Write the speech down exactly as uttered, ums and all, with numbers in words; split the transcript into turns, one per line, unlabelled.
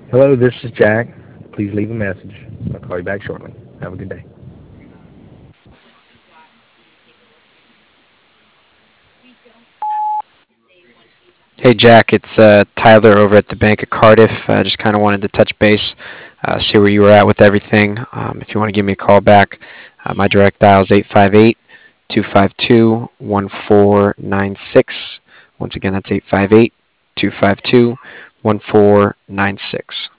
Hello, this is Jack. Please leave a message. I'll call you back shortly. Have a good day.
Hey Jack, it's uh, Tyler over at the Bank of Cardiff. I uh, just kind of wanted to touch base, uh, see where you were at with everything. Um, if you want to give me a call back, uh, my direct dial is eight five eight, two five two, one four nine six. Once again, that's eight five eight, two five two, one four nine six.